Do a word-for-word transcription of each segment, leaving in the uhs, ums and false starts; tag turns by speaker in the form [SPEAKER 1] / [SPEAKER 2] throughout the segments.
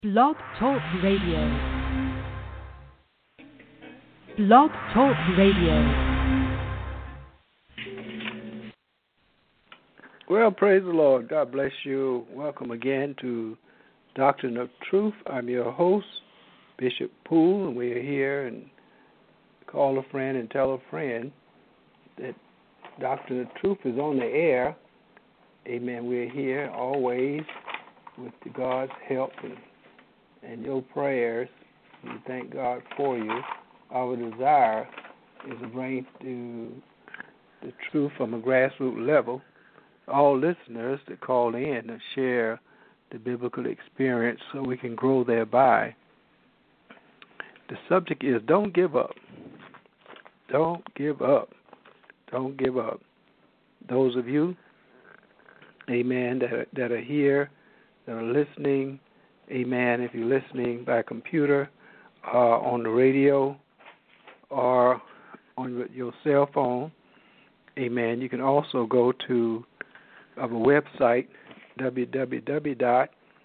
[SPEAKER 1] Blog Talk Radio. Blog Talk Radio.
[SPEAKER 2] Well, praise the Lord. God bless you. Welcome again to Doctrine of Truth. I'm your host, Bishop Poole, and we are here and call a friend and tell a friend that Doctrine of Truth is on the air. Amen. We're here always with God's help and, and your prayers. We thank God for you. Our desire is to bring to the truth from a grassroots level all listeners that call in and share the biblical experience so we can grow thereby. The subject is don't give up. Don't give up. Don't give up. Those of you, amen, that are, that are here, that are listening, amen, if you're listening by computer, uh, on the radio, or on your cell phone, amen, you can also go to our website, w w w dot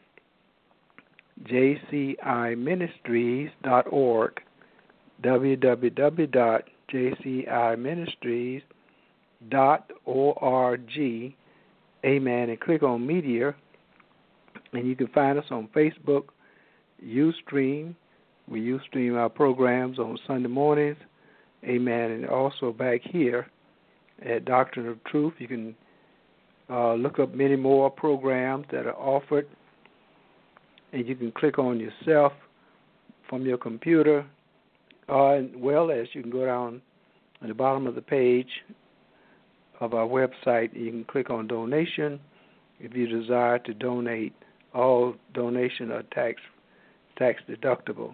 [SPEAKER 2] j c i ministries dot org, w w w dot j c i ministries dot org, amen, and click on media, and you can find us on Facebook, Ustream. We Ustream our programs on Sunday mornings, amen, and also back here at Doctrine of Truth. You can uh, look up many more programs that are offered, and you can click on yourself from your computer, uh, as well as you can go down at the bottom of the page of our website. You can click on donation if you desire to donate. All donations are tax tax deductible.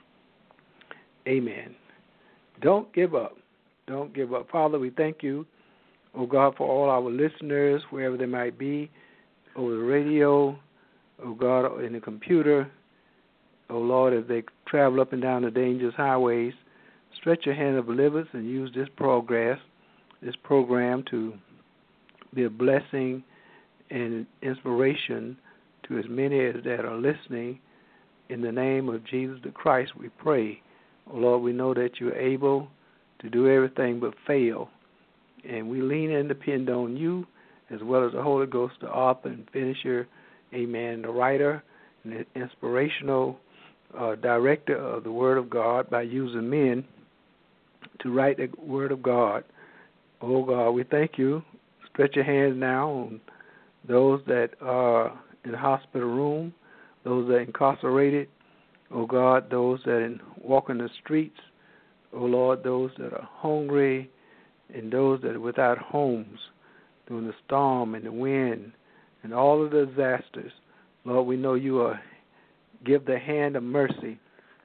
[SPEAKER 2] Amen. Don't give up. Don't give up. Father, we thank you, oh God, for all our listeners, wherever they might be, over the radio, oh God, in the computer, oh Lord, as they travel up and down the dangerous highways. Stretch your hand of deliverance and use this progress, this program to be a blessing and inspiration to as many as that are listening. In the name of Jesus the Christ, we pray. Oh Lord, we know that you're able to do everything but fail, and we lean and depend on you as well as the Holy Ghost, the author and finisher, amen, the writer and the inspirational uh, director of the Word of God, by using men to write the Word of God. Oh God, we thank you. Stretch your hands now on those that are in the hospital room, those that are incarcerated, oh God, those that are walking the streets, oh Lord, those that are hungry, and those that are without homes during the storm and the wind and all of the disasters. Lord, we know you are give the hand of mercy.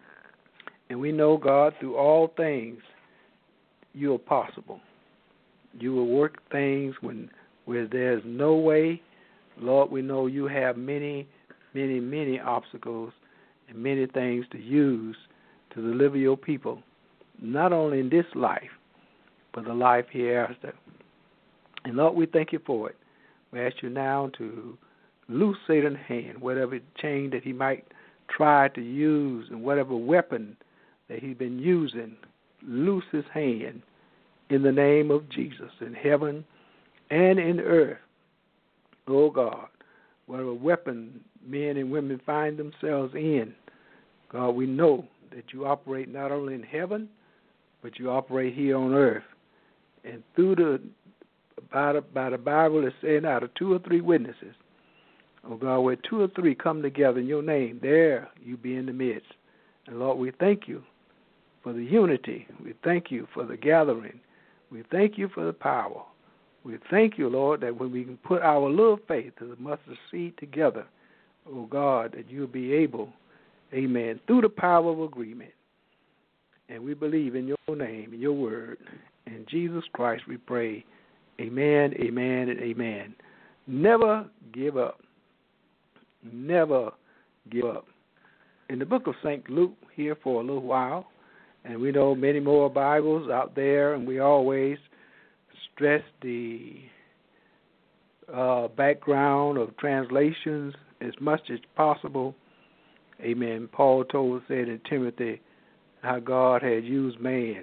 [SPEAKER 2] And we know, God, through all things, you are possible. You will work things when where there's no way. Lord, we know you have many, many, many obstacles and many things to use to deliver your people, not only in this life, but the life hereafter. And Lord, we thank you for it. We ask you now to loose Satan's hand, whatever chain that he might try to use and whatever weapon that he's been using, loose his hand in the name of Jesus, in heaven and in earth. Oh God, whatever weapon men and women find themselves in, God, we know that you operate not only in heaven, but you operate here on earth. And through the by the, by the Bible, it's saying out of two or three witnesses, oh God, where two or three come together in your name, there you be in the midst. And Lord, we thank you for the unity. We thank you for the gathering. We thank you for the power. We thank you, Lord, that when we can put our little faith as a mustard seed together, oh God, that you'll be able, amen, through the power of agreement. And we believe in your name, in your word. In Jesus Christ we pray. Amen, amen, and amen. Never give up. Never give up. In the book of Saint Luke, here for a little while, and we know many more Bibles out there, and we always stress the uh, background of translations as much as possible. Amen. Paul told, said in Timothy, how God had used man.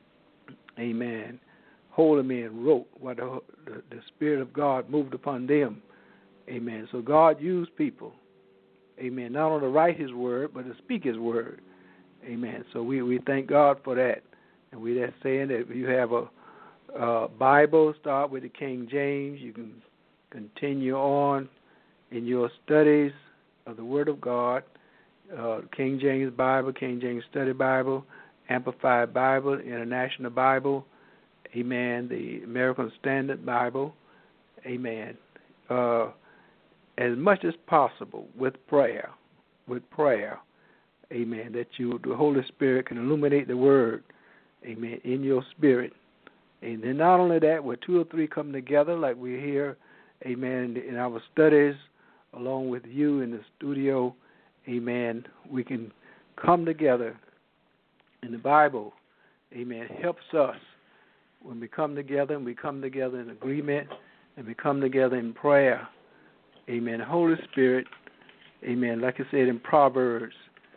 [SPEAKER 2] Amen. Holy men wrote what the, the, the Spirit of God moved upon them. Amen. So God used people. Amen. Not only to write His word, but to speak His word. Amen. So we, we thank God for that. And we just saying that if you have a, a Bible, start with the King James. You can continue on in your studies of the Word of God. Uh, King James Bible, King James Study Bible, Amplified Bible, International Bible, amen, the American Standard Bible, amen. Uh, as much as possible with prayer, with prayer, amen, that you, the Holy Spirit can illuminate the Word, amen, in your spirit. And then not only that, where two or three come together, like we're here, amen, in our studies, along with you in the studio, amen, we can come together. And the Bible, amen, helps us when we come together, and we come together in agreement, and we come together in prayer. Amen. The Holy Spirit, amen, like I said in Proverbs,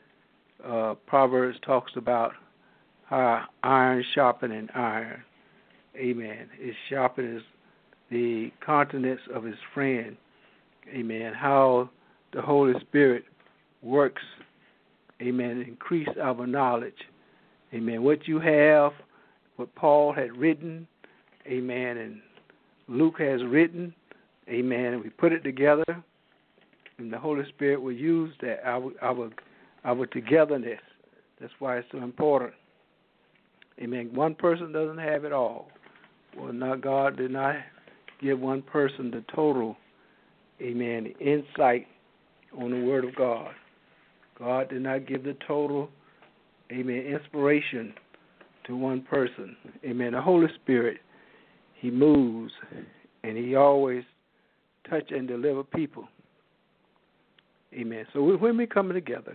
[SPEAKER 2] uh, Proverbs talks about how iron sharpening iron. Amen. It sharpens the countenance of his friend. Amen. How the Holy Spirit works, amen, increase our knowledge. Amen. What you have, what Paul had written, amen, and Luke has written, amen, and we put it together, and the Holy Spirit will use that, our our our togetherness. That's why it's so important. Amen. One person doesn't have it all. Well, not God did not give one person the total, amen, insight on the Word of God. God did not give the total, amen, inspiration to one person. Amen. The Holy Spirit, He moves, and He always touch and deliver people. Amen. So when we come together,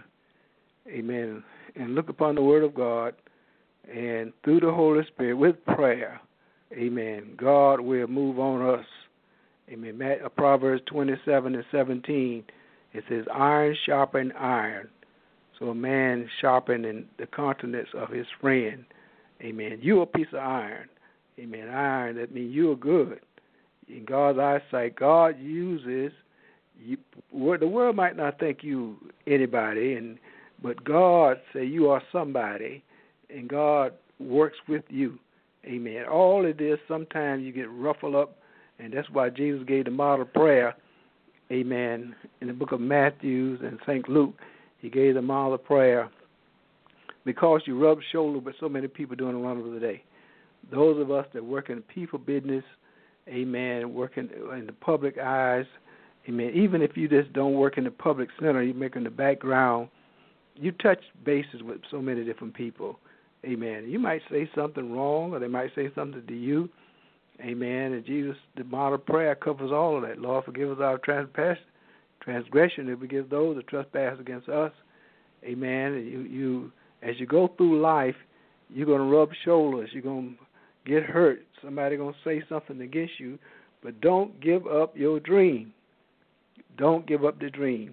[SPEAKER 2] amen, and look upon the Word of God, and through the Holy Spirit with prayer, amen, God will move on us. Amen. Proverbs twenty-seven and seventeen, it says, iron sharpen iron. So a man sharpening the countenance of his friend. Amen. You a piece of iron. Amen. Iron, that means you are good. In God's eyesight, God uses you. The world might not think you anybody, and but God say you are somebody, and God works with you. Amen. All it is, sometimes you get ruffled up, and that's why Jesus gave the model prayer, amen, in the book of Matthew and Saint Luke. He gave the model prayer because you rub shoulders with so many people doing the run of the day. Those of us that work in the people business, amen, working in the public eyes, amen, even if you just don't work in the public center, you make in the background, you touch bases with so many different people. Amen. You might say something wrong, or they might say something to you. Amen. And Jesus, the model prayer covers all of that. Lord, forgive us our transgression, transgression if we give those that trespass against us. Amen. And you, you, as you go through life, you're going to rub shoulders. You're going to get hurt. Somebody's going to say something against you. But don't give up your dream. Don't give up the dream.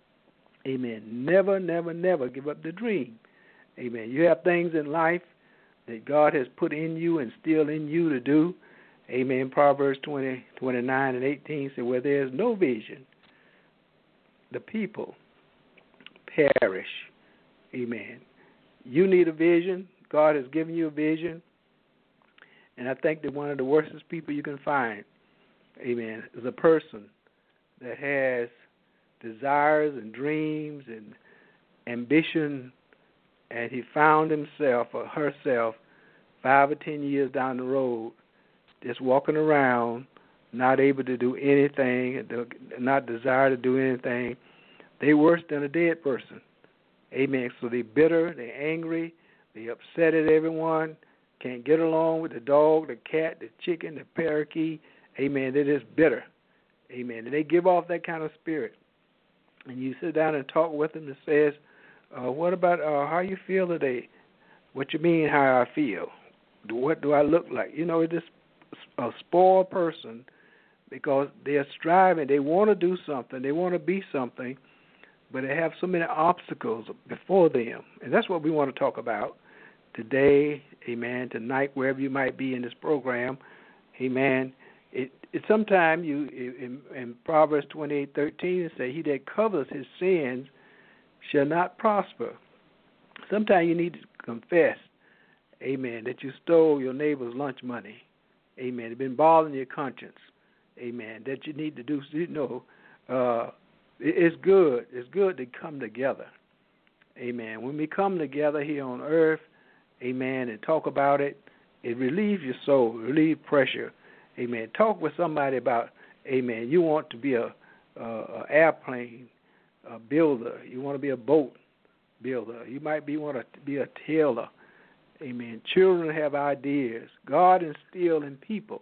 [SPEAKER 2] Amen. Never, never, never give up the dream. Amen. You have things in life that God has put in you and still in you to do. Amen. Proverbs twenty, twenty-nine and eighteen say, where there is no vision, the people perish. Amen. You need a vision. God has given you a vision. And I think that one of the worstest people you can find, amen, is a person that has desires and dreams and ambition, and he found himself or herself five or ten years down the road just walking around, not able to do anything, not desire to do anything. They're worse than a dead person. Amen. So they're bitter, they're angry, they're upset at everyone, can't get along with the dog, the cat, the chicken, the parakeet. Amen. They're just bitter. Amen. And they give off that kind of spirit. And you sit down and talk with them and says, uh, what about uh, how you feel today? What you mean how I feel? What do I look like? You know, it's just a spoiled person because they're striving. They want to do something. They want to be something, but they have so many obstacles before them. And that's what we want to talk about today, amen, tonight, wherever you might be in this program, amen. It, it sometimes you, in, in Proverbs twenty-eight thirteen, it says, he that covers his sins shall not prosper. Sometimes you need to confess, amen, that you stole your neighbor's lunch money, amen. It's been bothering your conscience, amen, that you need to do, you know, uh, it's good. It's good to come together, amen. When we come together here on earth, amen, and talk about it, it relieves your soul, relieves pressure, amen. Talk with somebody about, amen, you want to be a, a, a airplane a builder. You want to be a boat builder. You might be want to be a tailor, amen. Children have ideas. God instilled in people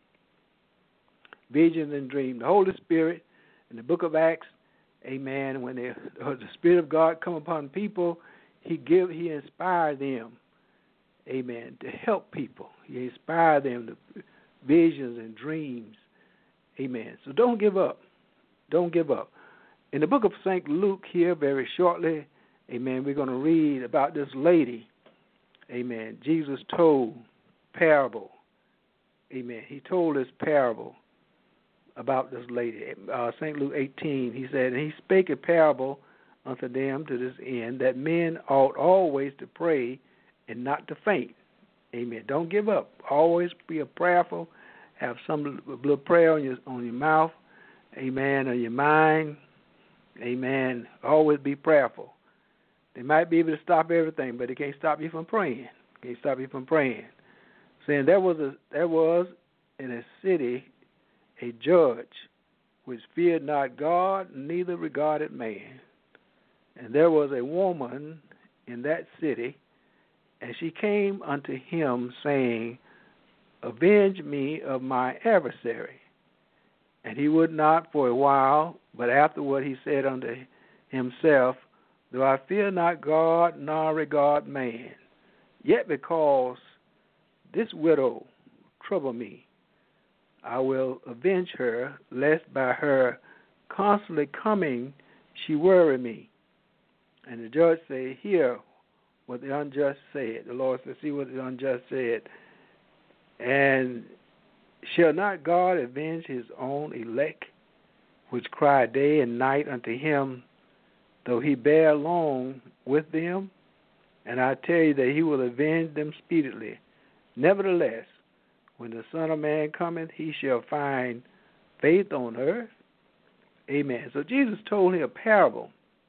[SPEAKER 2] visions and dreams. The Holy Spirit in the book of Acts, amen, when they, the Spirit of God come upon people, he give, he inspired them, amen, to help people. He inspired them to visions and dreams, amen. So don't give up. Don't give up. In the book of Saint Luke here, very shortly, amen, we're going to read about this lady, amen. Jesus told parable, amen. He told this parable about this lady. Uh, Saint Luke eighteen, he said, and he spake a parable unto them to this end, that men ought always to pray and not to faint. Amen. Don't give up. Always be a prayerful. Have some little prayer on your on your mouth. Amen. On your mind. Amen. Always be prayerful. They might be able to stop everything, but they can't stop you from praying. Can't stop you from praying. Saying there was a there was in a city a judge which feared not God, neither regarded man. And there was a woman in that city, and she came unto him, saying, avenge me of my adversary. And he would not for a while, but afterward he said unto himself, though I fear not God, nor regard man, yet because this widow trouble me, I will avenge her, lest by her constantly coming she worry me. And the judge said, hear what the unjust said. The Lord said, see what the unjust said. And shall not God avenge his own elect, which cry day and night unto him, though he bear long with them? And I tell you that he will avenge them speedily. Nevertheless, when the Son of Man cometh, he shall find faith on earth. Amen. So Jesus told him a parable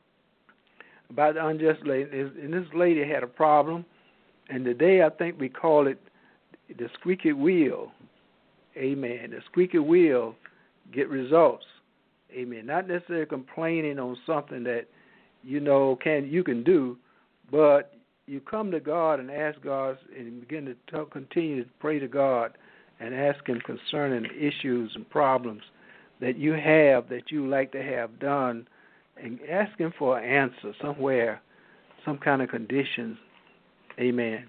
[SPEAKER 2] about the unjust lady. And this lady had a problem. And today I think we call it the squeaky wheel. Amen. The squeaky wheel get results. Amen. Not necessarily complaining on something that you know can you can do, but you come to God and ask God and begin to talk, continue to pray to God and ask Him concerning issues and problems that you have that you like to have done, and ask Him for an answer somewhere, some kind of conditions. Amen.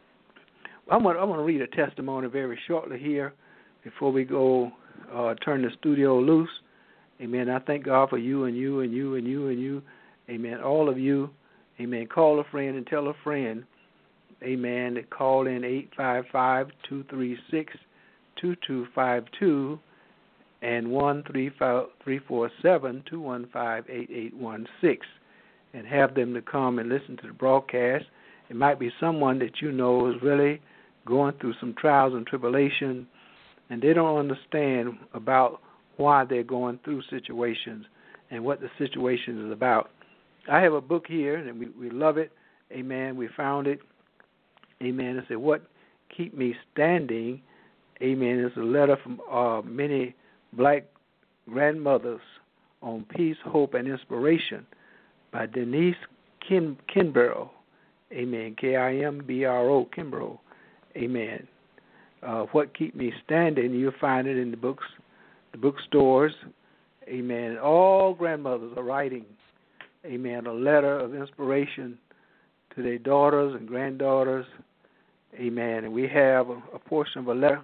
[SPEAKER 2] I'm going, I'm going to read a testimony very shortly here before we go uh, turn the studio loose. Amen. I thank God for you and you and you and you and you. Amen. All of you. Amen. Call a friend and tell a friend. Amen. To call in eight five five, two three six, two two five two and one three four seven, two one five, eight eight one six, and have them to come and listen to the broadcast. It might be someone that you know is really going through some trials and tribulation, and they don't understand about why they're going through situations and what the situation is about. I have a book here, and we, we love it. Amen. We found it. Amen. It said, What Keep Me Standing? Amen. It's a letter from uh, many black grandmothers on peace, hope, and inspiration by Denise Kin- Kimbrough. Amen. K I M B R O, Kimbrough. Amen. Uh, what Keep Me Standing? You'll find it in the books, the bookstores. Amen. All grandmothers are writing, amen, a letter of inspiration to their daughters and granddaughters. Amen. And we have a, a portion of a letter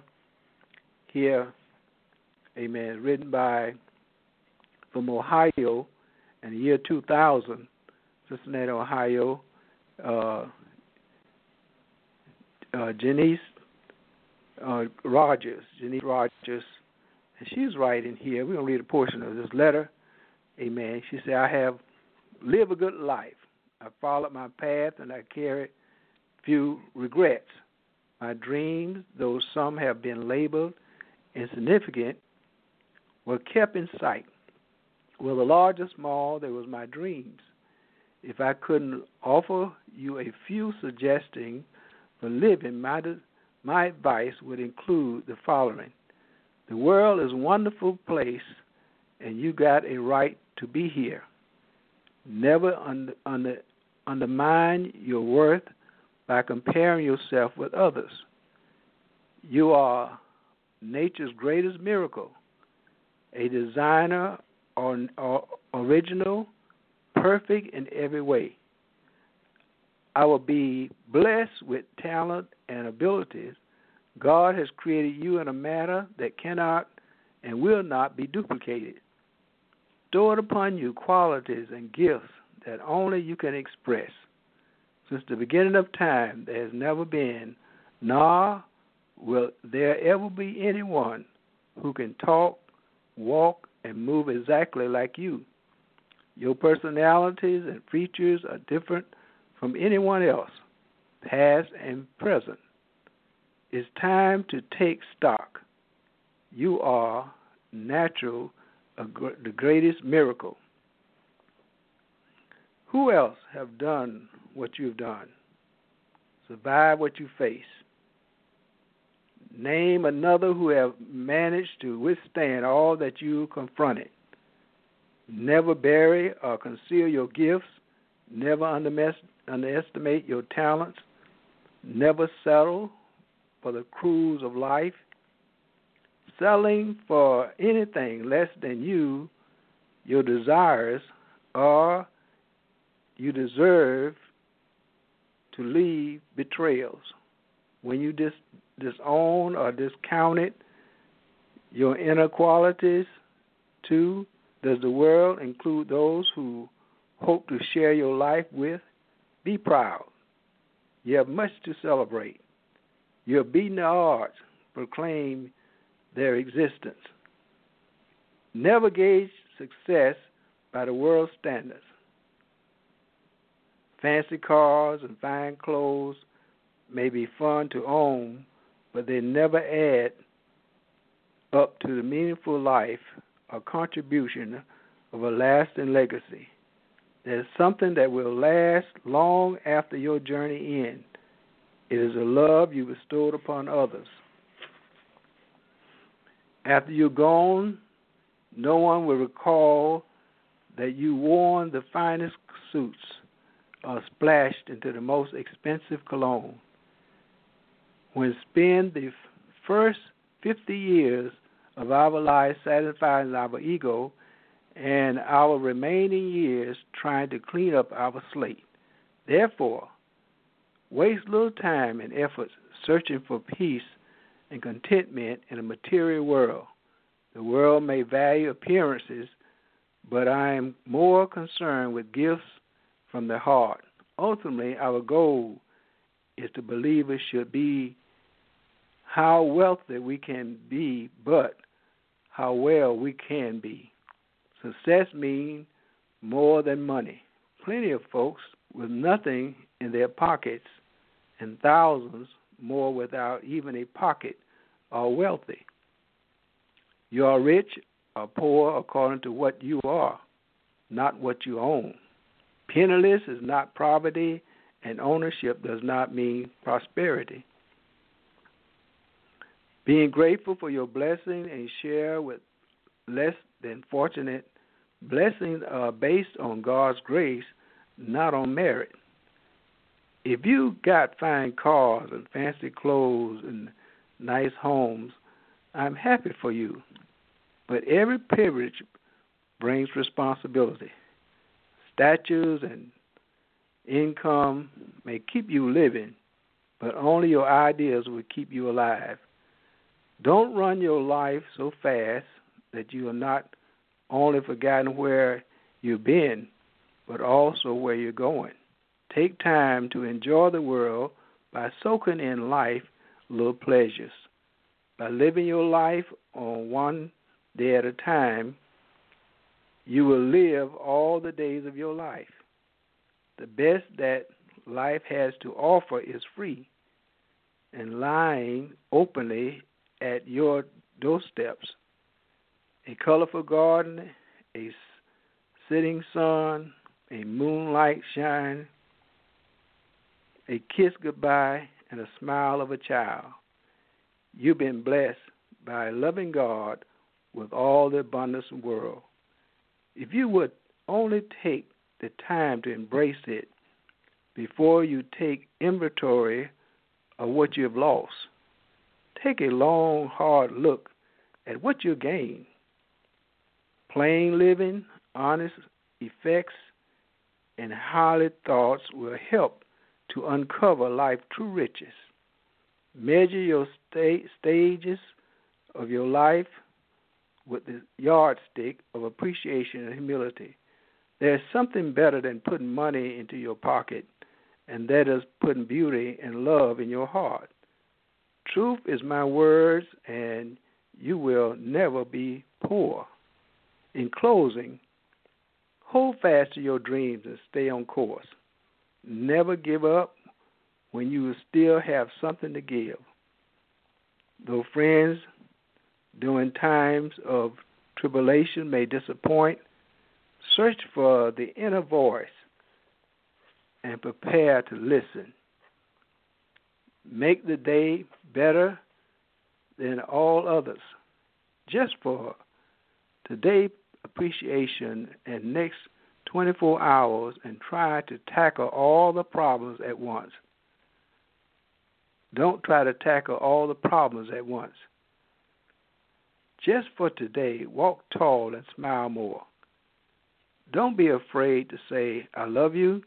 [SPEAKER 2] here, amen, written by, from Ohio, in the year two thousand, Cincinnati, Ohio, uh, uh, Janice uh, Rogers, Janice Rogers, and she's writing here. We're going to read a portion of this letter. Amen. She said, I have lived a good life. I followed my path, and I carried few regrets. My dreams, though some have been labeled insignificant, were kept in sight. Whether large or small, they was my dreams. If I couldn't offer you a few suggestions for living, my, my advice would include the following. The world is a wonderful place, and you got a right to be here. Never under, under, undermine your worth by comparing yourself with others. You are nature's greatest miracle, a designer or, or original, perfect in every way. I will be blessed with talent and abilities. God has created you in a manner that cannot and will not be duplicated. Stored upon you qualities and gifts that only you can express. Since the beginning of time, there has never been, nor will there ever be anyone who can talk, walk, and move exactly like you. Your personalities and features are different from anyone else, past and present. It's time to take stock. You are natural, the greatest miracle. Who else have done what you've done? Survive what you face. Name another who have managed to withstand all that you confronted. Never bury or conceal your gifts. Never underestimate your talents. Never settle for the cruise of life. Settling for anything less than you, your desires, or you deserve to leave betrayals. When you dis- disown or discount your inner qualities, too, does the world include those who hope to share your life with? Be proud. You have much to celebrate. You have beaten the odds. Proclaim their existence. Never gauge success by the world's standards. Fancy cars and fine clothes may be fun to own, but they never add up to the meaningful life or contribution of a lasting legacy. There's something that will last long after your journey ends. It is a love you bestowed upon others. After you're gone, no one will recall that you wore the finest suits or splashed into the most expensive cologne. When spend the first fifty years of our lives satisfying our ego and our remaining years trying to clean up our slate. Therefore, waste little time and effort searching for peace and contentment in a material world. The world may value appearances, but I am more concerned with gifts from the heart. Ultimately, our goal is to believers should be how wealthy we can be, but how well we can be. Success means more than money. Plenty of folks with nothing in their pockets and thousands more without even a pocket are wealthy. You are rich or poor according to what you are, not what you own. Penniless is not poverty, and ownership does not mean prosperity. Being grateful for your blessing and share with less than fortunate. Blessings are based on God's grace, not on merit. If you got fine cars and fancy clothes and nice homes, I'm happy for you. But every privilege brings responsibility. Statues and income may keep you living, but only your ideas will keep you alive. Don't run your life so fast that you are not only forgotten where you've been, but also where you're going. Take time to enjoy the world by soaking in life little pleasures. By living your life on one day at a time, you will live all the days of your life. The best that life has to offer is free and lying openly at your doorsteps. A colorful garden, a setting sun, a moonlight shine, a kiss goodbye, and a smile of a child. You've been blessed by a loving God with all the abundance of the world. If you would only take the time to embrace it before you take inventory of what you have lost, take a long, hard look at what you gained. Plain living, honest effects, and highly thoughts will help to uncover life's true riches. Measure your sta- stages of your life with the yardstick of appreciation and humility. There's something better than putting money into your pocket, and that is putting beauty and love in your heart. Truth is my words, and you will never be poor. In closing, hold fast to your dreams and stay on course. Never give up when you still have something to give. Though friends during times of tribulation may disappoint, search for the inner voice and prepare to listen. Make the day better than all others. Just for today's appreciation and next twenty-four hours, and try to tackle all the problems at once. Don't try to tackle all the problems at once. Just for today, walk tall and smile more. Don't be afraid to say, I love you.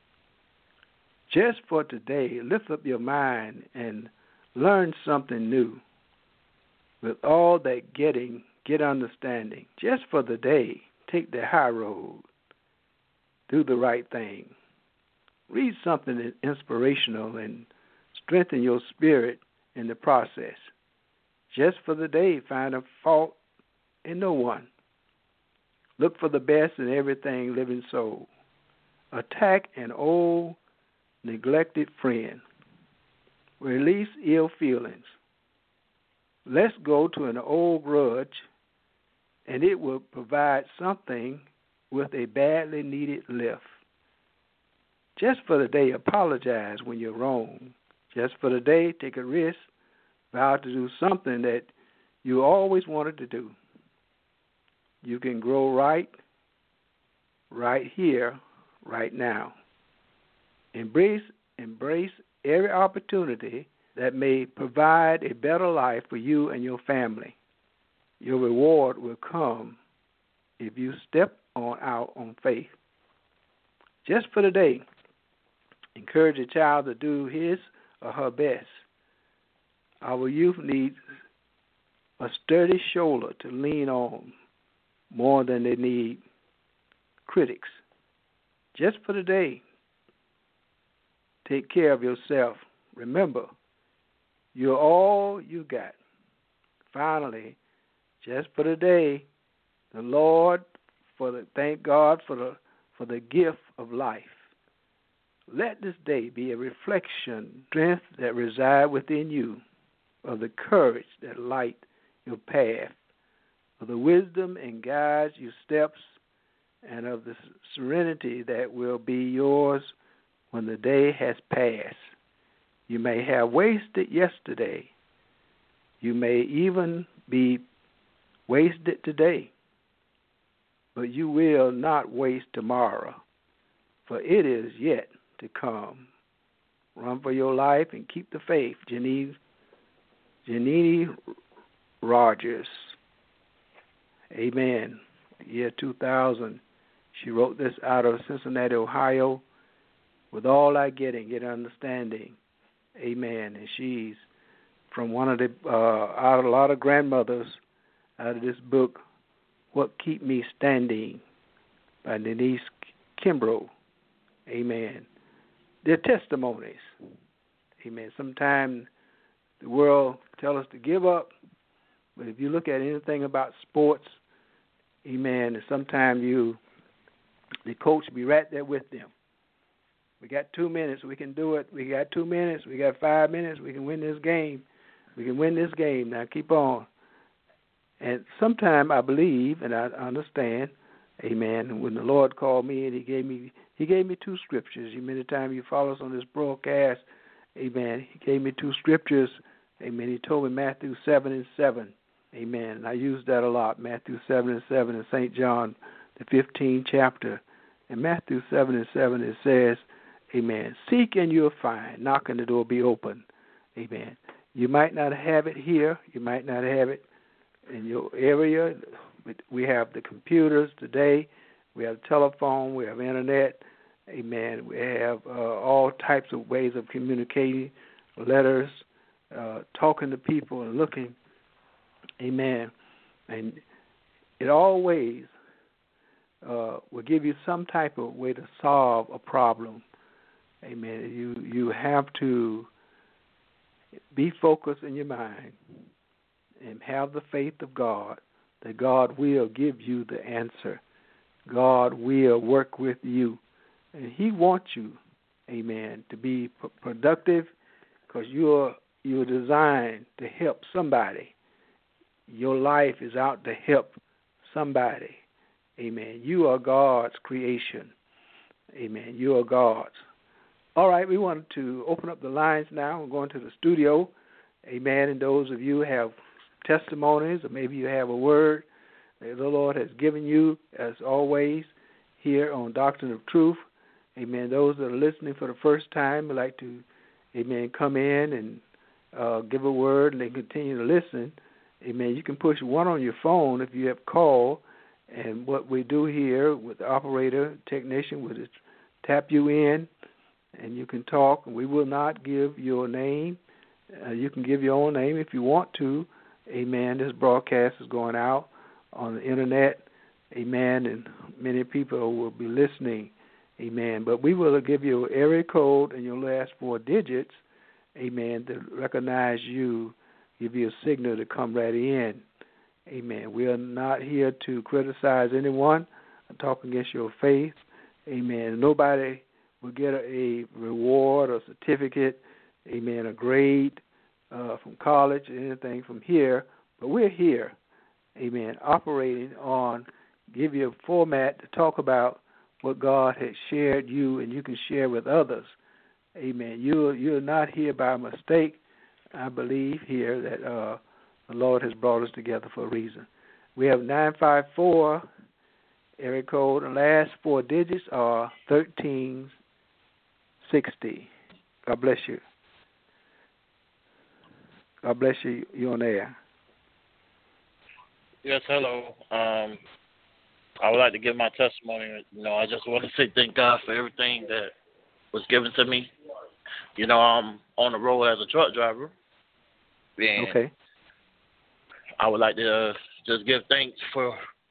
[SPEAKER 2] Just for today, lift up your mind and learn something new. With all that getting, get understanding. Just for the day, take the high road. Do the right thing. Read something inspirational and strengthen your spirit in the process. Just for the day, find a fault in no one. Look for the best in everything living soul. Attack an old, neglected friend. Release ill feelings. Let's go to an old grudge, and it will provide something with a badly needed lift. Just for the day, apologize when you're wrong. Just for the day, take a risk. Vow to do something that you always wanted to do. You can grow right, right here, right now. Embrace, embrace every opportunity that may provide a better life for you and your family. Your reward will come if you step on out on faith. Just for the day, encourage a child to do his or her best. Our youth needs a sturdy shoulder to lean on more than they need critics. Just for the day, take care of yourself. Remember, you're all you got. Finally, just for the day, the Lord, for the thank God for the for the gift of life. Let this day be a reflection, strength that reside within you, of the courage that light your path, of the wisdom and guides your steps, and of the serenity that will be yours when the day has passed. You may have wasted yesterday. You may even be wasted today. But you will not waste tomorrow, for it is yet to come. Run for your life and keep the faith. Janine, Janine Rogers. Amen. Year two thousand. She wrote this out of Cincinnati, Ohio. With all I get and get understanding. Amen. And she's from one of the, uh, out of a lot of grandmothers out of this book, What Keep Me Standing. by Denise Kimbrough. Amen. They're testimonies. Amen. Sometimes the world tells us to give up, but if you look at anything about sports, amen, sometimes you, the coach be right there with them. We got two minutes, we can do it. We got two minutes, we got five minutes, we can win this game. We can win this game. Now keep on. And sometimes I believe and I understand, amen, when the Lord called me and he gave me he gave me two scriptures. You many times you follow us on this broadcast, amen. He gave me two scriptures, amen. He told me Matthew seven and seven, amen. And I use that a lot, Matthew seven and seven in Saint John, the fifteenth chapter. In Matthew seven and seven it says, amen, seek and you'll find, knock and the door will be open, amen. You might not have it here, you might not have it in your area. We have the computers today, we have telephone, we have internet, amen. We have uh, all types of ways of communicating, letters, uh, talking to people and looking, amen. And it always uh, will give you some type of way to solve a problem, amen. You you have to be focused in your mind and have the faith of God that God will give you the answer. God will work with you. And he wants you, amen, to be p- productive because you're, you're designed to help somebody. Your life is out to help somebody. Amen. You are God's creation. Amen. You are God's. All right, we want to open up the lines now. We're going to the studio. Amen. And those of you who have testimonies or maybe you have a word that the Lord has given you, as always, here on Doctrine of Truth. Amen. Those that are listening for the first time would like to, amen, come in and uh, give a word and they continue to listen. Amen. You can push one on your phone if you have called. And what we do here with the operator, technician, will just tap you in and you can talk. And we will not give your name. Uh, you can give your own name if you want to. Amen. This broadcast is going out on the internet. Amen. And many people will be listening. Amen. But we will give you an area code and your last four digits. Amen. To recognize you, give you a signal to come right in. Amen. We are not here to criticize anyone or talk against your faith. Amen. Nobody will get a reward or certificate, amen, a grade uh, from college or anything from here. But we're here, amen, operating on, give you a format to talk about what God has shared you and you can share with others. Amen. You're, you're not here by mistake. I believe here that uh, the Lord has brought us together for a reason. We have nine five four area code. The last four digits are thirteen sixty. God bless you. God bless you. You're on air.
[SPEAKER 3] Yes, hello. Um, I would like to give my testimony. You know, I just want to say thank God for everything that was given to me. You know, I'm on the road as a truck driver. And
[SPEAKER 2] okay.
[SPEAKER 3] I would like to uh, just give thanks for,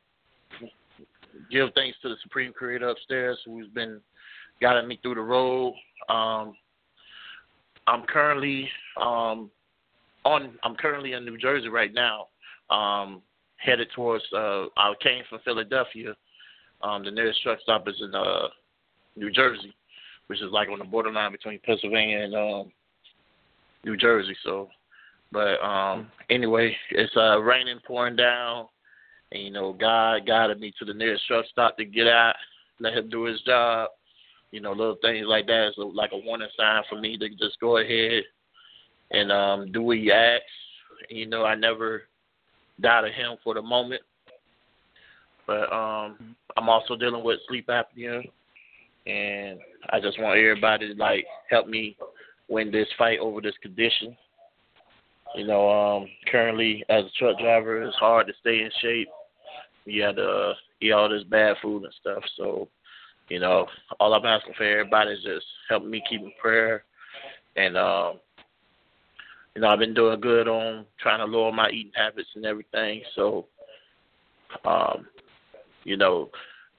[SPEAKER 3] give thanks to the Supreme Creator upstairs who's been guiding me through the road. Um, I'm currently um, on. I'm currently in New Jersey right now, um, headed towards. Uh, I came from Philadelphia. Um, the nearest truck stop is in uh, New Jersey, which is like on the borderline between Pennsylvania and um, New Jersey. So. But um, anyway, it's uh, raining, pouring down, and, you know, God guided me to the nearest truck stop to get out, let him do his job. You know, little things like that is like a warning sign for me to just go ahead and um, do what he asks. You know, I never doubted him for the moment. But um, I'm also dealing with sleep apnea, and I just want everybody to, like, help me win this fight over this condition. You know, um, currently as a truck driver, it's hard to stay in shape. You have to uh, eat all this bad food and stuff. So, you know, all I'm asking for everybody is just help me keep in prayer. And, um, you know, I've been doing good on trying to lower my eating habits and everything. So, um, you know,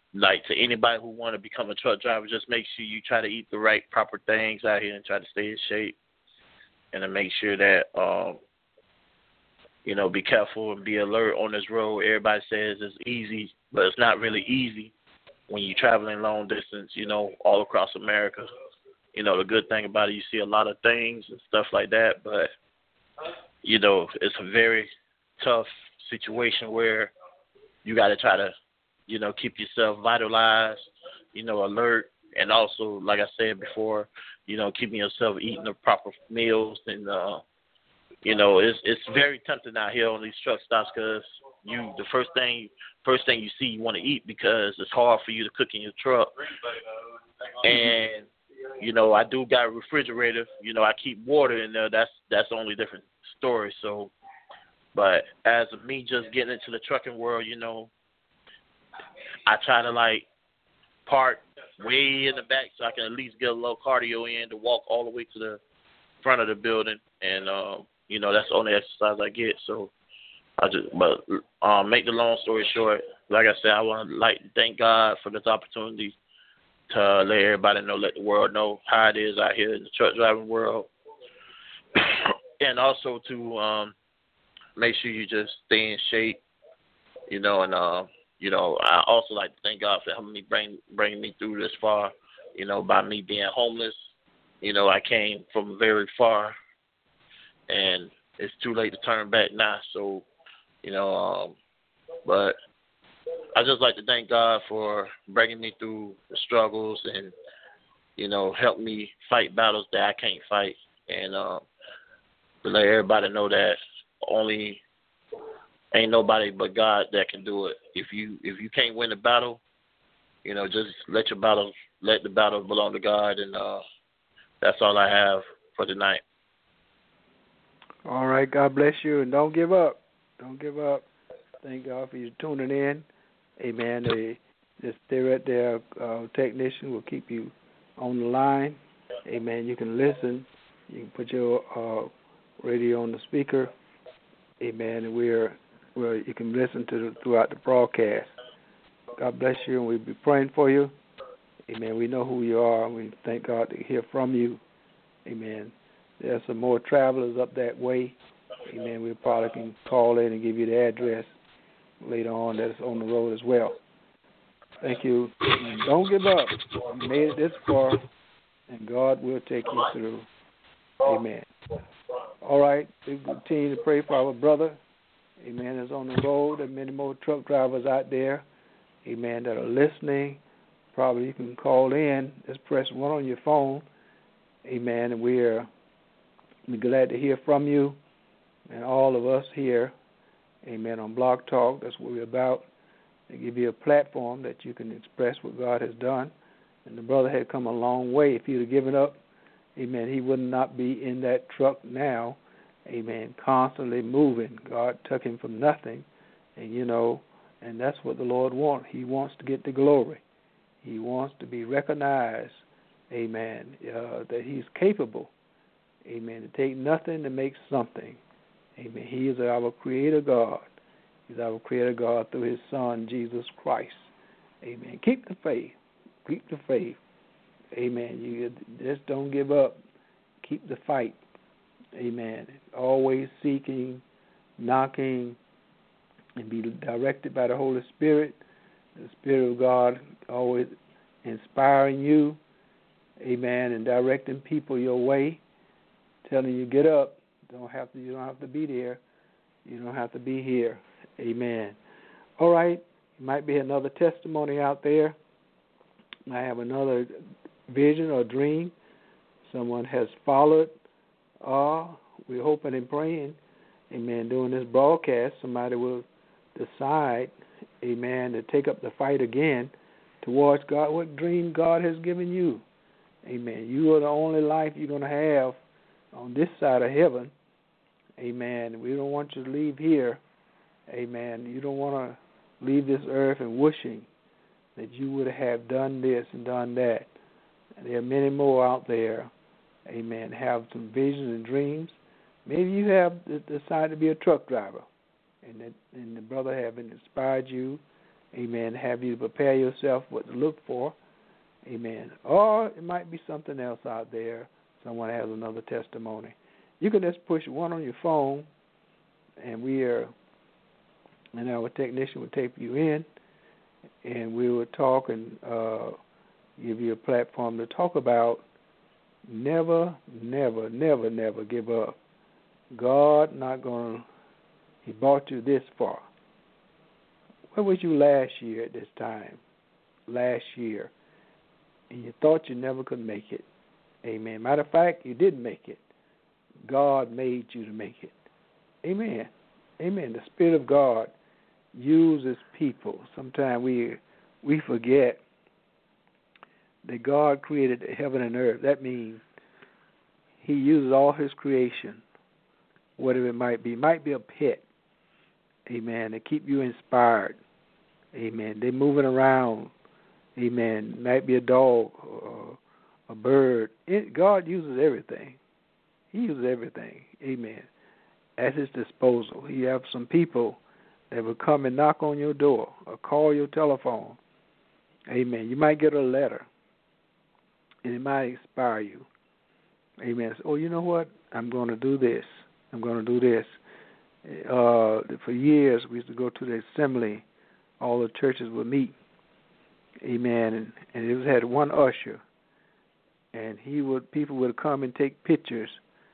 [SPEAKER 3] like to anybody who want to become a truck driver, just make sure you try to eat the right proper things out here and try to stay in shape, and to make sure that um, you know, be careful and be alert on this road. Everybody says it's easy, but it's not really easy when you're traveling long distance, you know, all across America. You know, the good thing about it, you see a lot of things and stuff like that, but, you know, it's a very tough situation where you got to try to, you know, keep yourself vitalized, you know, alert, and also, like I said before, you know, keeping yourself eating the proper meals. And, uh, you know, it's it's very tempting out here on these truck stops because you the first thing first thing you see you want to eat because it's hard for you to cook in your truck. And, you know, I do got a refrigerator. You know, I keep water in there. That's that's the only different story. So, but as of me just getting into the trucking world, you know, I try to, like, park way in the back so I can at least get a little cardio in to walk all the way to the front of the building. And, um, you know, that's the only exercise I get. So I just, but um, make the long story short, like I said, I want to like thank God for this opportunity to let everybody know, let the world know how it is out here in the truck driving world. And also to um, make sure you just stay in shape, you know, and, uh, you know, I also like to thank God for helping me bring bringing me through this far, you know, by me being homeless. You know, I came from very far, and it's too late to turn back now. So, you know, um, but I just like to thank God for bringing me through the struggles and, you know, help me fight battles that I can't fight, and uh, to let everybody know that only ain't nobody but God that can do it. If you if you can't win the battle, you know, just let your battle let the battle belong to God, and uh, that's all I have for tonight.
[SPEAKER 2] All right, God bless you, and don't give up. Don't give up. Thank God for you tuning in. Amen. They just stay right there. Uh, technician will keep you on the line. Amen. You can listen. You can put your uh, radio on the speaker. Amen. And we're where you can listen to the, throughout the broadcast. God bless you, and we'll be praying for you. Amen. We know who you are, and we thank God to hear from you. Amen. There's some more travelers up that way. Amen. We probably can call in and give you the address later on that's on the road as well. Thank you. And don't give up. You made it this far, and God will take you through. Amen. All right. We continue to pray for our brother. Amen. Is on the road. There are many more truck drivers out there. Amen. That are listening. Probably you can call in. Just press one on your phone. Amen. And we're we're glad to hear from you and all of us here. Amen. On Blog Talk, that's what we're about. To give you a platform that you can express what God has done. And the brother had come a long way. If he'd have given up, amen, he would not be in that truck now. Amen. Constantly moving. God took him from nothing. And, you know, and that's what the Lord wants. He wants to get the glory. He wants to be recognized, amen, uh, that he's capable, amen, to take nothing to make something. Amen. He is our Creator God. He's our Creator God through His Son, Jesus Christ. Amen. Keep the faith. Keep the faith. Amen. You just don't give up. Keep the fight. Amen. Always seeking, knocking, and be directed by the Holy Spirit. The Spirit of God always inspiring you. Amen. And directing people your way, telling you get up. Don't have to. You don't have to be there. You don't have to be here. Amen. All right. Might be another testimony out there. I have another vision or dream someone has followed. Uh, we're hoping and praying, amen, during this broadcast, somebody will decide, amen, to take up the fight again towards God, what dream God has given you. Amen. You are the only life you're going to have on this side of heaven. Amen. We don't want you to leave here. Amen. You don't want to leave this earth and wishing that you would have done this and done that. And there are many more out there, amen, have some visions and dreams. Maybe you have decided to be a truck driver, and, that, and the brother have inspired you, Amen. Have you prepare yourself what to look for. Amen. Or it might be something else out there. Someone has another testimony. You can just push one on your phone, and we are, and our technician will tape you in, and we will talk and uh, give you a platform to talk about. Never, never, never, never give up. God not going to, He brought you this far. Where was you last year at this time? Last year. And you thought you never could make it. Amen. Matter of fact, you didn't make it. God made you to make it. Amen. Amen. The Spirit of God uses people. Sometimes we we forget that God created heaven and earth. That means He uses all His creation, whatever it might be. It might be a pet, amen, to keep you inspired. Amen. They're moving around. Amen. It might be a dog or a bird. It, God uses everything. He uses everything. Amen. At His disposal. He have some people that will come and knock on your door or call your telephone. Amen. You might get a letter, and it might inspire you. Amen. So, oh, you know what? I'm going to do this. I'm going to do this. Uh, for years, we used to go to the assembly. All the churches would meet. Amen. And, and it was had one usher, and he would people would come and take pictures.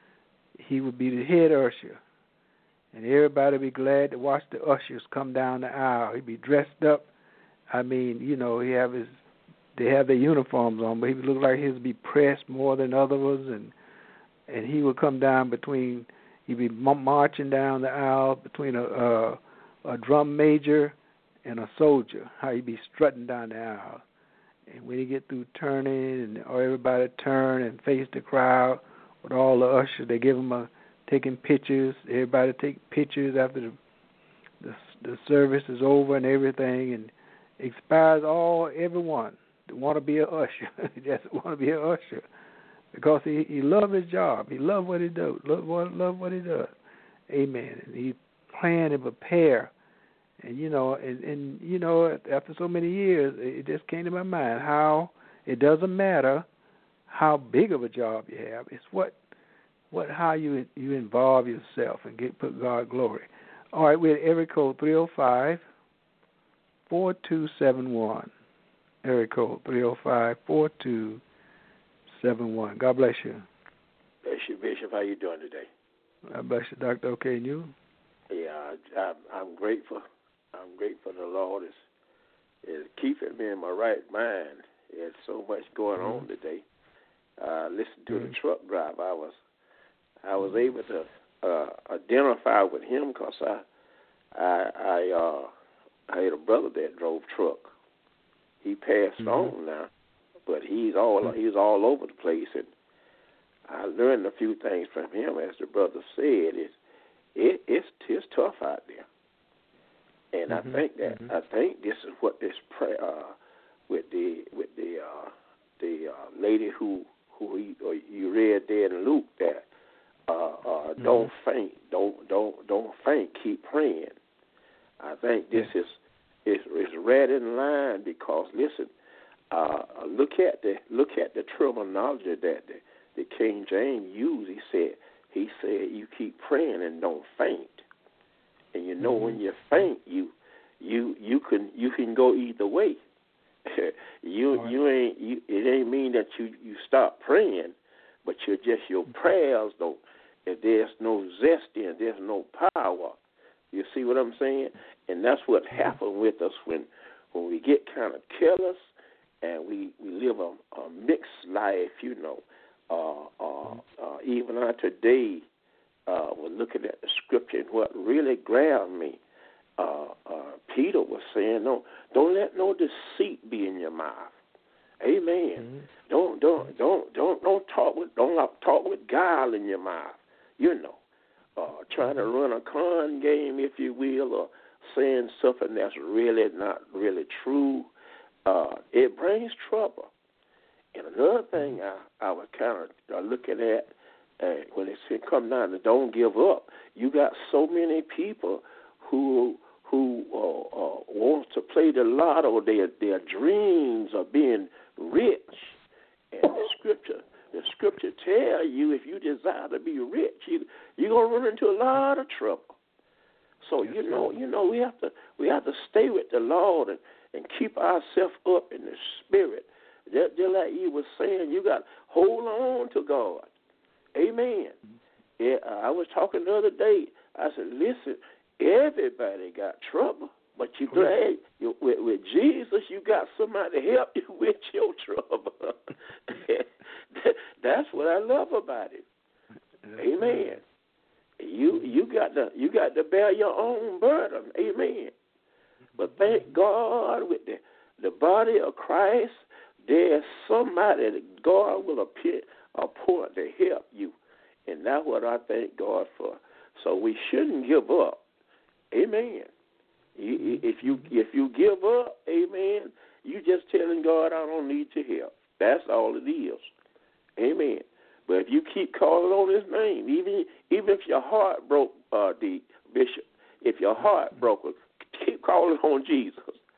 [SPEAKER 2] He would be the head usher, and everybody would be glad to watch the ushers come down the aisle. He'd be dressed up. I mean, you know, he have his. They have their uniforms on, but he would look like he would be pressed more than others, and and he would come down between. He'd be marching down the aisle between a a, a drum major and a soldier. How he'd be strutting down the aisle, and when he get through turning, and everybody turn and face the crowd with all the ushers, they give him a taking pictures. Everybody take pictures after the the, the service is over and everything, and inspires all everyone to want to be an usher. Just want to be an usher because he he loved his job. He loved what he does. Love what love what he does. Amen. And he plan and prepare, and you know, and, and you know, after so many years, it just came to my mind how it doesn't matter how big of a job you have. It's what what how you you involve yourself and get put God glory. All right, we're at area code three oh five, four two seven one. Area code three oh five, four two seven one. God bless you.
[SPEAKER 4] Bless you, Bishop. How you doing today?
[SPEAKER 2] God bless you, Doctor Okay, and you?
[SPEAKER 4] Yeah, I, I'm grateful. I'm grateful the Lord is is keeping me in my right mind. There's so much going mm-hmm. on today. Uh, listen to mm-hmm. the truck driver. I was I was able to uh, identify with him because I I I, uh, I had a brother that drove truck. He passed mm-hmm. on now, but he's all mm-hmm. he's all over the place, and I learned a few things from him. As the brother said, it's it, it's it's tough out there, and mm-hmm. I think that mm-hmm. I think this is what this prayer uh, with the with the uh, the uh, lady who who he, or you read there in Luke that uh, uh, mm-hmm. don't faint, don't don't don't faint, keep praying. I think this yeah. is. It's, it's right in line because listen, uh, look at the look at the terminology that the, the King James used. He said he said you keep praying and don't faint. And you know mm-hmm. when you faint, you you you can you can go either way. you right. you ain't you, it ain't mean that you, you stop praying, but you're just your prayers don't. If there's no zest in, there's no power. You see what I'm saying? And that's what happened with us when when we get kind of careless and we, we live a, a mixed life, you know. Uh, uh, uh, even on today, uh, we're looking at the scripture, and what really grabbed me, uh, uh, Peter was saying, no, don't let no deceit be in your mouth. Amen. Mm-hmm. Don't don't don't don't don't talk with don't talk with guile in your mouth. You know. Uh, trying to run a con game, if you will, or saying something that's really not really true, uh, it brings trouble. And another thing I, I was kind of uh, looking at uh, when it come down to don't give up, you got so many people who who uh, uh, wants to play the lotto. Their their dreams of being rich, and the scripture the scripture tell you if you desire to be rich, you you're gonna run into a lot of trouble. So
[SPEAKER 2] yes,
[SPEAKER 4] you know
[SPEAKER 2] sir.
[SPEAKER 4] you know we have to we have to stay with the Lord and, and keep ourselves up in the spirit. Just, just like you were saying, you got to hold on to God. Amen. Yeah, I was talking the other day. I said, listen, everybody got trouble, but you glad you, with, with Jesus, you got somebody to help you with your trouble. That's what I love about it. Amen. You you got to you got to bear your own burden. Amen. But thank God, with the the body of Christ, there's somebody that God will appear appoint to help you. And that's what I thank God for. So we shouldn't give up. Amen. You, if you if you give up, amen, you just telling God, I don't need your help. That's all it is. Amen. But if you keep calling on his name, even even if your heart broke, uh, the bishop, if your heart broke, keep calling on Jesus.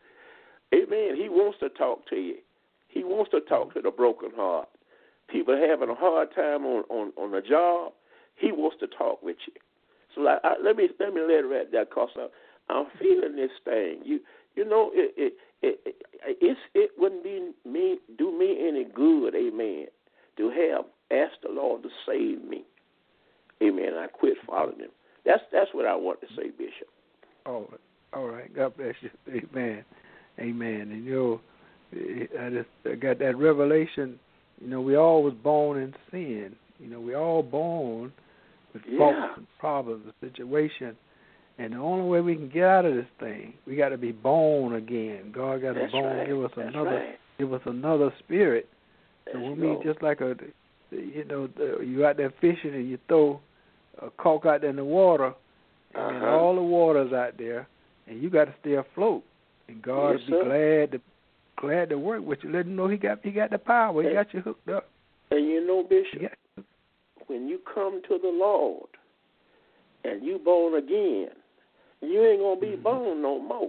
[SPEAKER 4] Amen. He wants to talk to you. He wants to talk to the broken heart. People having a hard time on, on, on a job, he wants to talk with you. So like, I, let me let me let it right there, cause I'm, I'm feeling this thing. You you know it it it it, it's, it wouldn't be me do me any good, amen, to have asked the Lord to save me, amen. I quit following him. That's that's what I want to say, Bishop.
[SPEAKER 2] All right, all right. God bless you, amen, amen. And you know, I just I got that revelation. You know, we all was born in sin. You know, we all born with
[SPEAKER 4] Yeah.
[SPEAKER 2] faults and problems, and situation. And the only way we can get out of this thing, we got to be born again. God got to
[SPEAKER 4] That's
[SPEAKER 2] born,
[SPEAKER 4] right.
[SPEAKER 2] give us
[SPEAKER 4] That's
[SPEAKER 2] another,
[SPEAKER 4] right.
[SPEAKER 2] give us another spirit. So
[SPEAKER 4] That's
[SPEAKER 2] when we
[SPEAKER 4] right.
[SPEAKER 2] just like a, you know, the, you out there fishing and you throw a cork out there in the water, and
[SPEAKER 4] Uh-huh.
[SPEAKER 2] all the water's out there, and you got to stay afloat. And God
[SPEAKER 4] Yes,
[SPEAKER 2] will be
[SPEAKER 4] sir.
[SPEAKER 2] glad to glad to work with you. Let him know he got he got the power. He
[SPEAKER 4] And-
[SPEAKER 2] got you hooked up.
[SPEAKER 4] And you know, Bishop,
[SPEAKER 2] He got,
[SPEAKER 4] when you come to the Lord and you born again, you ain't gonna be
[SPEAKER 2] Mhm.
[SPEAKER 4] born no more.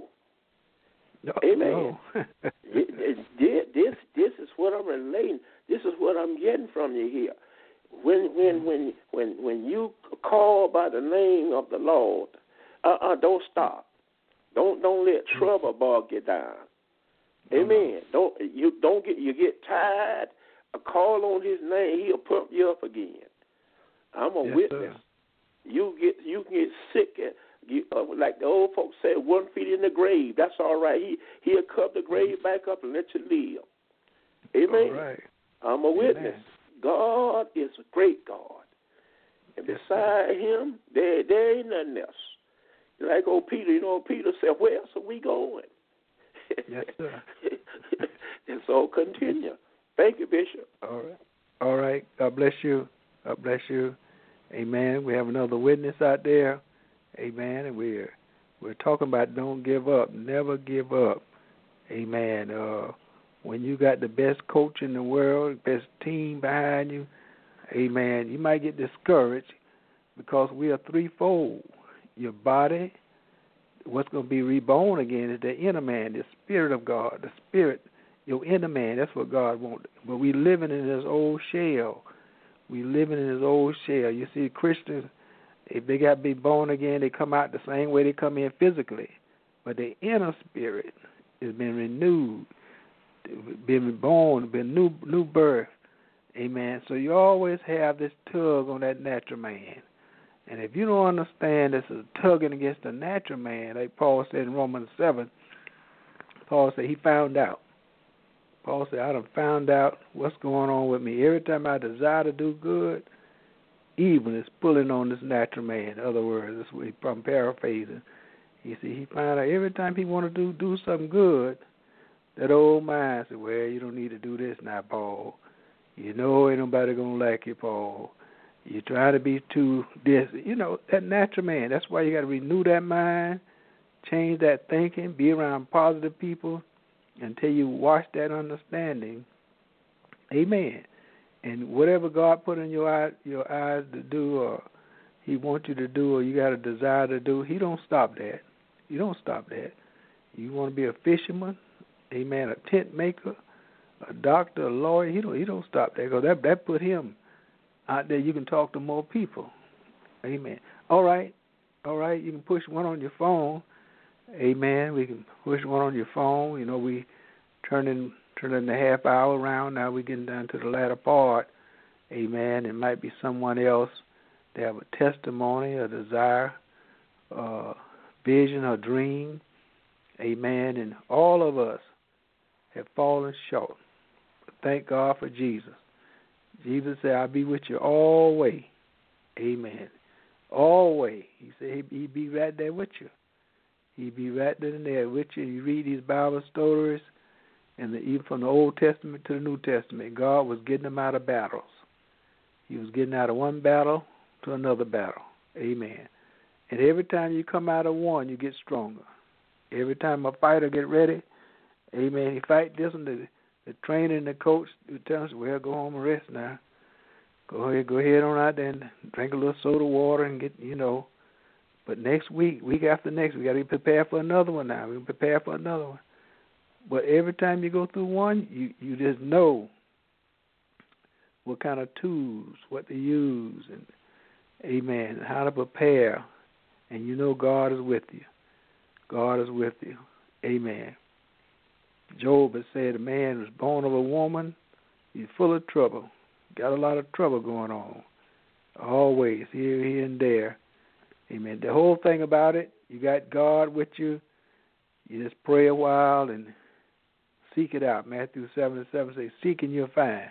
[SPEAKER 2] no,
[SPEAKER 4] Amen.
[SPEAKER 2] no.
[SPEAKER 4] This, this, this is what I'm relating. This is what I'm getting from you here. When, when, when, when, when you call by the name of the Lord, uh-uh, don't stop. Don't, don't let trouble bog you down. Amen. Don't you don't get you get tired. Call on his name. He'll pump you up again. I'm a
[SPEAKER 2] Yes,
[SPEAKER 4] witness.
[SPEAKER 2] sir.
[SPEAKER 4] You get you can get sick. And you, uh, like the old folks said, one feet in the grave. That's all right. He he'll cover the grave back up and let you live. Amen.
[SPEAKER 2] All right.
[SPEAKER 4] I'm a witness.
[SPEAKER 2] Amen.
[SPEAKER 4] God is a great God, and
[SPEAKER 2] Yes,
[SPEAKER 4] beside him, there there ain't nothing else. Like old Peter, you know, Peter said, "Where else are we going?"
[SPEAKER 2] Yes, sir.
[SPEAKER 4] And so continue. Thank you, Bishop.
[SPEAKER 2] All right. All right. God bless you. God bless you. Amen. We have another witness out there. Amen. And we're we're talking about don't give up. Never give up. Amen. Uh, when you got the best coach in the world, best team behind you, amen, you might get discouraged because we are threefold. Your body, what's going to be reborn again is the inner man, the spirit of God, the spirit, your inner man. That's what God wants. But we living in this old shell. We living in this old shell. You see, Christians, if they got to be born again, they come out the same way they come in physically. But the inner spirit has been renewed, been reborn, been new new birth. Amen. So you always have this tug on that natural man. And if you don't understand this is tugging against the natural man, like Paul said in Romans seven, Paul said he found out. Paul said, I done found out what's going on with me. Every time I desire to do good, evil is pulling on this natural man. In other words, this way, I'm paraphrasing. You see, he found out every time he want to do do something good, that old mind said, well, you don't need to do this now, Paul. You know ain't nobody going to like you, Paul. You're trying to be too this. You know, that natural man. That's why you got to renew that mind, change that thinking, be around positive people until you wash that understanding. Amen. And whatever God put in your eye, your eyes to do or he wants you to do or you got a desire to do, he don't stop that. You don't stop that. You want to be a fisherman, amen, a tent maker, a doctor, a lawyer. He don't he don't stop there because that that put him out there. You can talk to more people, amen. All right, all right. You can push one on your phone, amen. We can push one on your phone. You know, we turning turning the half hour around now. We're getting down to the latter part, amen. It might be someone else. They have a testimony, a desire, uh, vision, or dream, amen. And all of us have fallen short. But thank God for Jesus. Jesus said, I'll be with you always, amen. Always. He said he'd be right there with you. He'd be right there with you. You read these Bible stories, and the, even from the Old Testament to the New Testament, God was getting them out of battles. He was getting out of one battle to another battle. Amen. And every time you come out of one, you get stronger. Every time a fighter get ready, amen, he fight this one, the, the trainer and the coach will tell us, well, go home and rest now. Go ahead, go ahead on out there and drink a little soda water and get, you know. But next week, week after next, we got to be prepared for another one now. We prepare for another one. But every time you go through one, you, you just know what kind of tools, what to use, and amen, how to prepare. And you know God is with you. God is with you. Amen. Job has said a man was born of a woman, he's full of trouble. Got a lot of trouble going on. Always, here, here, and there. Amen. The whole thing about it, you got God with you. You just pray a while and seek it out. Matthew seven and seven says, seek and you'll find.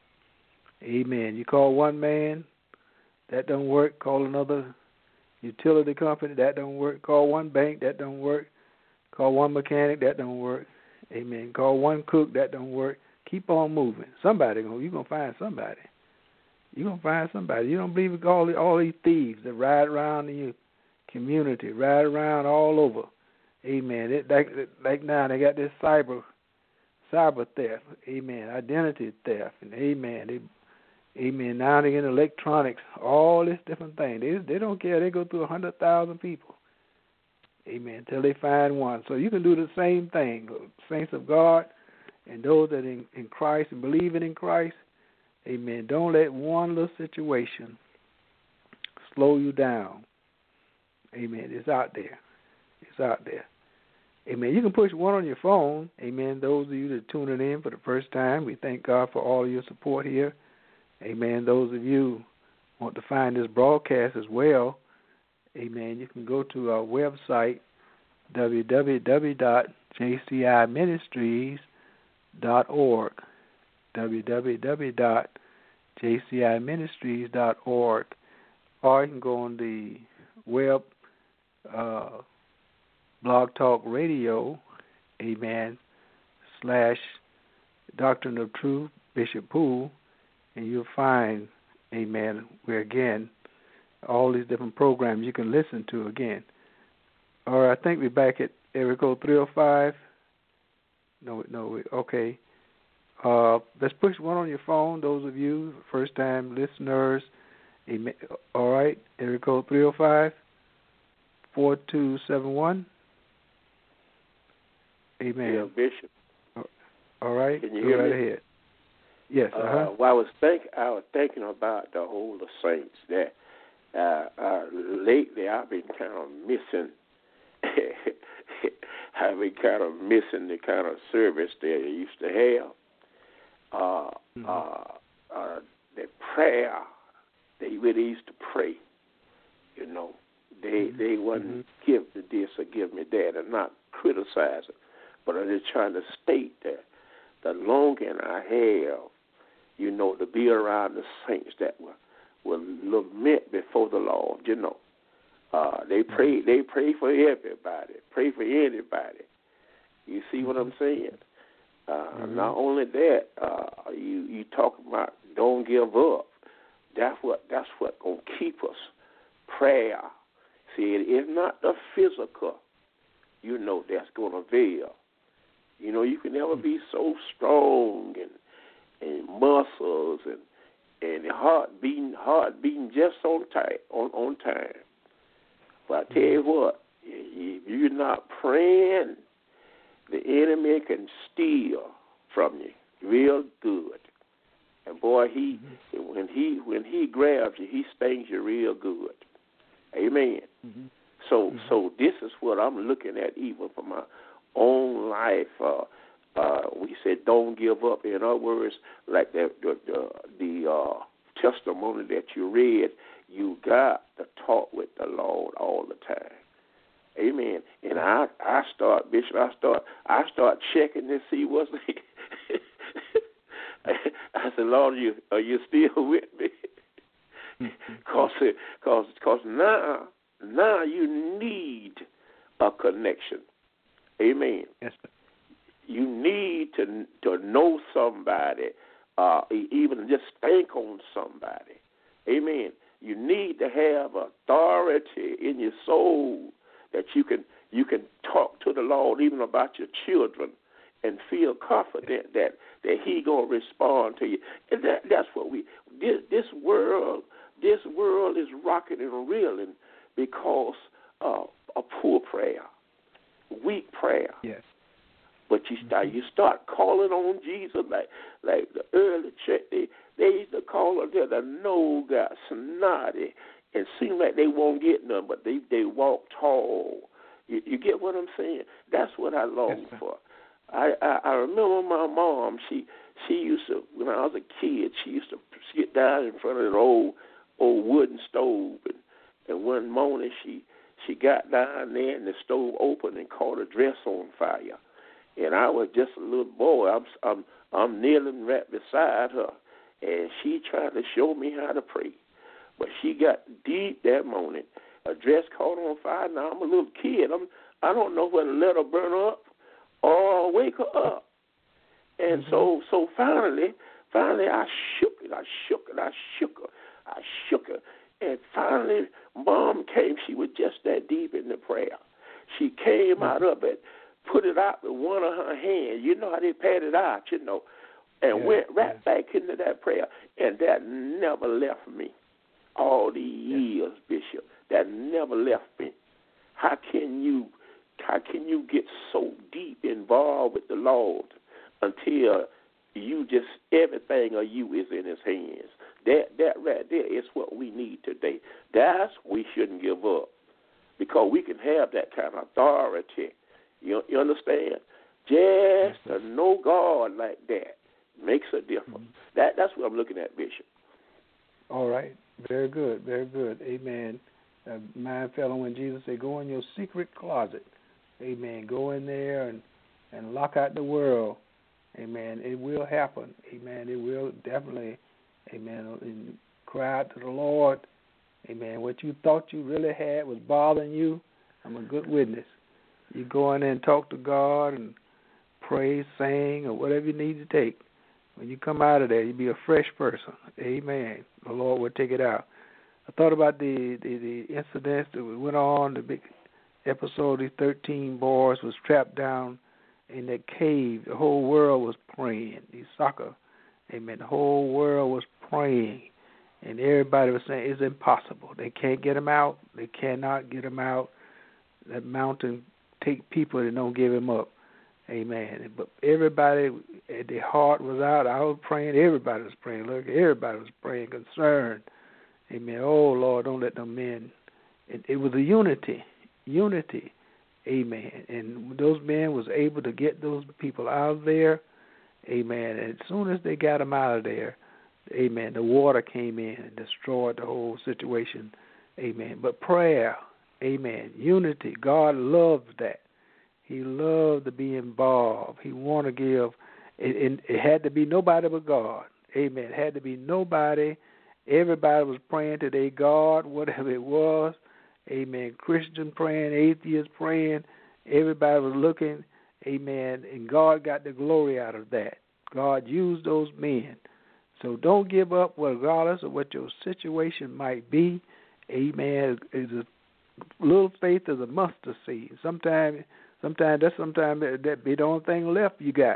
[SPEAKER 2] Amen. You call one man, that don't work. Call another utility company, that don't work. Call one bank, that don't work. Call one mechanic, that don't work. Amen. Call one cook, that don't work. Keep on moving. Somebody, you're going to find somebody. You're going to find somebody. You don't believe all, all these thieves that ride around in your community, ride around all over. Amen. It, like, like now, they got this cyber cyber theft. Amen. Identity theft. And amen. They, amen. Now they get electronics, all this different thing. They, they don't care. They go through one hundred thousand people. Amen. Until they find one. So you can do the same thing. Saints of God and those that are in, in Christ and believing in Christ, amen, don't let one little situation slow you down. Amen. It's out there. It's out there. Amen. You can push one on your phone. Amen. Those of you that are tuning in for the first time, we thank God for all of your support here. Amen. Those of you who want to find this broadcast as well, amen, you can go to our website, w w w dot j c i ministries dot org, w w w dot j c i ministries dot org, or you can go on the web, uh, Blog Talk Radio, amen, slash Doctrine of Truth, Bishop Poole, and you'll find, amen, where again, all these different programs you can listen to again. Or I think we're back at area code three oh five. No, no, okay. Uh, let's push one on your phone, those of you, first-time listeners. Amen. All right, area code three oh five, four two seven one. Amen.
[SPEAKER 4] Yeah, Bishop.
[SPEAKER 2] All right,
[SPEAKER 4] Can you
[SPEAKER 2] go
[SPEAKER 4] hear
[SPEAKER 2] right
[SPEAKER 4] me?
[SPEAKER 2] ahead. Yes, uh-huh.
[SPEAKER 4] Uh, well, I was think I was thinking about the whole of saints that uh, uh, lately I've been kind of missing. I've been kind of missing the kind of service that they used to have. Uh, mm-hmm. uh, uh, the prayer they really used to pray. You know, they mm-hmm. they wouldn't mm-hmm. give me this or give me that, and not criticize it, but I'm just trying to state that the longing I have, you know, to be around the saints that will, will lament before the Lord, you know. Uh, they pray they pray for everybody, pray for anybody. You see what I'm saying? Uh, mm-hmm. Not only that, uh, you, you talk about don't give up. That's what that's what gonna keep us. Prayer. See, it is not the physical, you know, that's gonna avail. You know, you can never be so strong and and muscles and and the heart beating heart beating just on time on, on time. But I tell you what, If you're not praying, the enemy can steal from you real good. And boy, he mm-hmm. when he when he grabs you, he stings you real good. Amen. Mm-hmm. So mm-hmm. so this is what I'm looking at, even for my own life. Uh, uh, we said, don't give up. In other words, like the the the, the uh, testimony that you read, you got to talk with the Lord all the time. Amen. And I, I start, Bishop, I start, I start checking to see what's. I said, Lord, are you are you still with me? Cause, cause, cause now, now you need a connection. Amen.
[SPEAKER 2] Yes, sir.
[SPEAKER 4] You need to to know somebody, uh, even just think on somebody. Amen. You need to have authority in your soul that you can you can talk to the Lord even about your children and feel confident that, that He gonna respond to you. And that that's what we this this world this world is rocking and reeling because of a poor prayer, weak prayer.
[SPEAKER 2] Yes.
[SPEAKER 4] But you start you start calling on Jesus like like the early church. They they used to call until the nose got snotty and seemed like they won't get none, but they they walk tall. You, you get what I'm saying? That's what I long yes, for. I, I I remember my mom. She she used to when I was a kid. She used to sit down in front of an old old wooden stove, and, and one morning she she got down there and the stove opened and caught a dress on fire. And I was just a little boy. I'm I'm I'm kneeling right beside her, and she tried to show me how to pray. But she got deep that morning. A dress caught on fire. Now I'm a little kid. I'm I don't know whether to let her burn up or wake her up. And mm-hmm. so so finally, finally I shook it. I shook it. I shook her. I shook her. And finally, Mom came. She was just that deep in the prayer. She came mm-hmm. out of it, put it out with one of her hands. You know how they pat it out, you know, and yeah, went right yeah. back into that prayer. And that never left me. All the years, yeah. Bishop, that never left me. How can you, how can you get so deep involved with the Lord until you just everything of you is in His hands? That that right there is what we need today. That's we shouldn't give up, because we can have that kind of authority. You, you understand? Just to know God like that makes a difference. Mm-hmm. That that's what I'm looking at, Bishop.
[SPEAKER 2] All right. Very good. Very good. Amen. Uh, mine fell on when Jesus said, go in your secret closet. Amen. Go in there and, and lock out the world. Amen. It will happen. Amen. It will definitely, amen, and cry out to the Lord. Amen. What you thought you really had was bothering you, I'm a good witness. You go in there and talk to God and pray, sing, or whatever you need to take. When you come out of there, you'll be a fresh person. Amen. The Lord will take it out. I thought about the, the, the incidents that went on, the big episode, these thirteen boys was trapped down in that cave. The whole world was praying. These soccer, amen, the whole world was praying. And everybody was saying, it's impossible. They can't get them out. They cannot get them out. That mountain take people that don't give him up. Amen. But everybody, their heart was out. I was praying. Everybody was praying. Look, everybody was praying, concerned. Amen. Oh, Lord, don't let them men. It, it was a unity. Unity. Amen. And those men was able to get those people out of there. Amen. And as soon as they got them out of there, amen, the water came in and destroyed the whole situation. Amen. But prayer, amen, unity, God loved that. He loved to be involved. He wanted to give. It, it, it had to be nobody but God. Amen. It had to be nobody. Everybody was praying to their God, whatever it was. Amen. Christian praying, atheist praying. Everybody was looking. Amen. And God got the glory out of that. God used those men. So don't give up regardless of what your situation might be. Amen. It's a little faith is a mustard seed. Sometimes Sometimes that's sometimes that, that be the only thing left you got.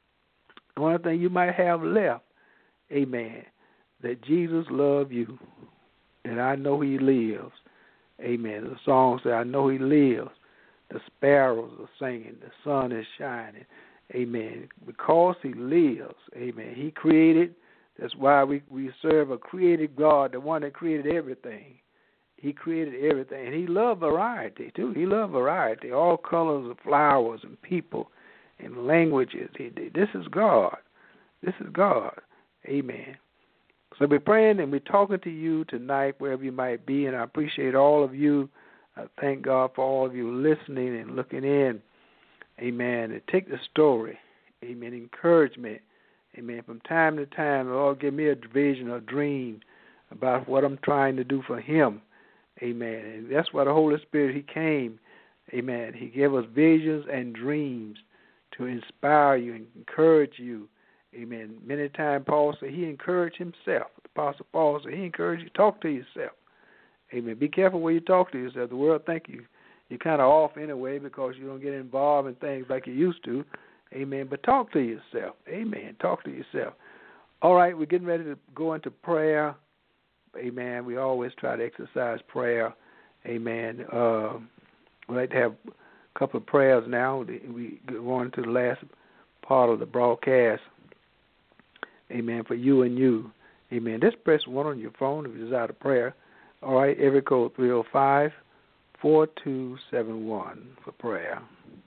[SPEAKER 2] The only thing you might have left, amen, that Jesus loved you, and I know He lives, Amen. The song says, I know he lives. The sparrows are singing. The sun is shining. Amen. Because he lives. Amen. He created. That's why we, we serve a created God, the one that created everything. He created everything. And he loved variety, too. He loved variety, all colors of flowers and people and languages. He, this is God. This is God. Amen. So we're praying and we're talking to you tonight, wherever you might be, and I appreciate all of you. I thank God for all of you listening and looking in. Amen. And take the story. Amen. Encouragement. Amen. From time to time, Lord, give me a vision or dream about what I'm trying to do for him. Amen. And that's why the Holy Spirit, he came. Amen. He gave us visions and dreams to inspire you and encourage you. Amen. Many times Paul said he encouraged himself. The Apostle Paul said he encouraged you. Talk to yourself. Amen. Be careful where you talk to yourself. The world think you, you're kind of off anyway because you don't get involved in things like you used to. Amen. But talk to yourself. Amen. Talk to yourself. All right, we're getting ready to go into prayer. Amen. We always try to exercise prayer. Amen. Uh, we'd like to have a couple of prayers now. We go on to the last part of the broadcast. Amen. For you and you. Amen. Just press one on your phone if you desire a prayer. All right. Area code three oh five, four two seven one for prayer.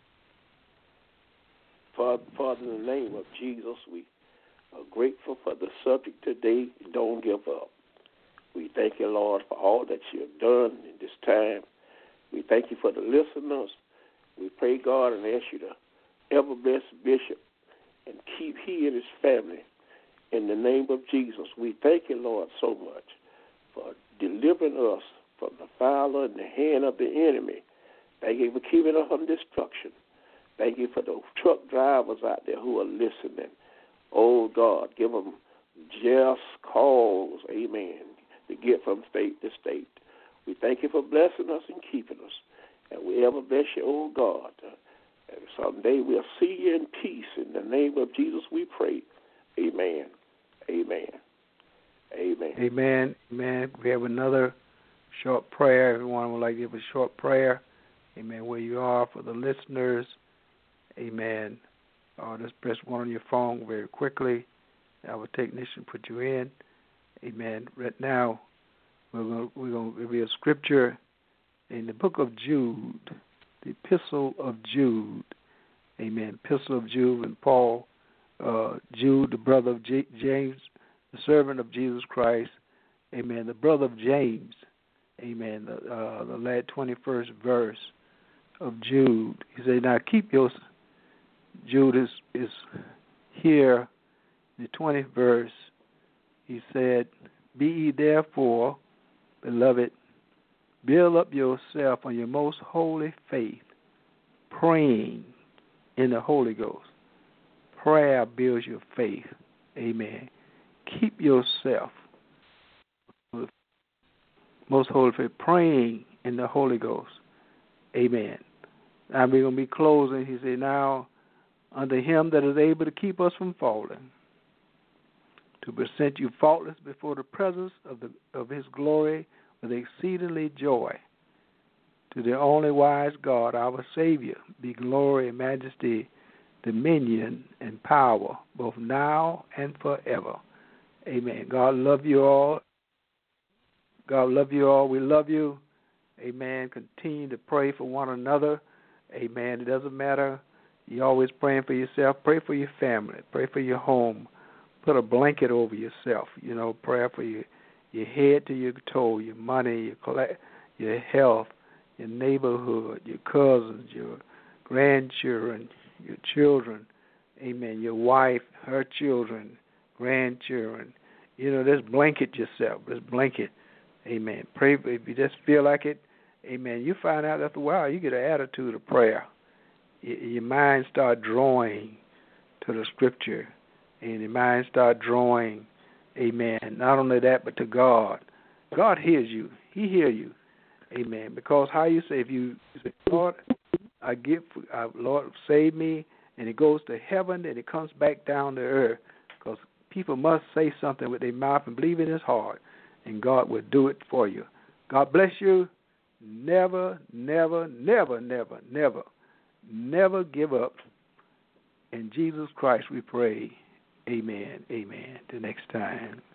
[SPEAKER 4] Father, Father, in the name of Jesus, we are grateful for the subject today. Don't give up. We thank you, Lord, for all that you have done in this time. We thank you for the listeners. We pray, God, and ask you to ever bless Bishop and keep he and his family. In the name of Jesus, we thank you, Lord, so much for delivering us from the fowler and the hand of the enemy. Thank you for keeping us from destruction. Thank you for those truck drivers out there who are listening. Oh, God, give them just cause, amen, to get from state to state. We thank you for blessing us and keeping us. And we ever bless you, oh, God. And someday we'll see you in peace. In the name of Jesus we pray. Amen. Amen. Amen.
[SPEAKER 2] Amen. Amen. We have another short prayer. Everyone would like to give a short prayer. Amen. Where you are for the listeners. Amen. Or just press one on your phone very quickly. Our technician put you in. Amen. Right now, we're going we're going to be a scripture in the book of Jude, the Epistle of Jude. Amen. Epistle of Jude and Paul. Uh, Jude, the brother of J- James, the servant of Jesus Christ. Amen. The brother of James. Amen. The, uh, the last twenty-first verse of Jude. He said, now keep your, Jude is, is here, the twentieth verse. He said, be ye therefore, beloved, build up yourself on your most holy faith, praying in the Holy Ghost. Prayer builds your faith. Amen. Keep yourself most holy faith, praying in the Holy Ghost. Amen. Now we're going to be closing. He said, now unto him that is able to keep us from falling, to present you faultless before the presence of the of his glory with exceedingly joy. To the only wise God, our Savior, be glory and majesty, dominion and power, both now and forever. Amen. God love you all. God love you all. We love you. Amen. Continue to pray for one another. Amen. It doesn't matter. You're always praying for yourself. Pray for your family. Pray for your home. Put a blanket over yourself. You know, prayer for your, your head to your toe, your money, your, your health, your neighborhood, your cousins, your grandchildren, your children, amen, your wife, her children, grandchildren. You know, just blanket yourself. Just blanket, amen. Pray if you just feel like it, amen. You find out after a while you get an attitude of prayer. Your mind start drawing to the scripture, and your mind start drawing, amen, not only that, but to God. God hears you. He hears you, amen, because how you say, if you say, Lord, I give, uh, Lord, save me, and it goes to heaven, and it comes back down to earth, because people must say something with their mouth and believe in his heart, and God will do it for you. God bless you. never, never, never, never, never, never give up. In Jesus Christ we pray. Amen. Amen. Till next time.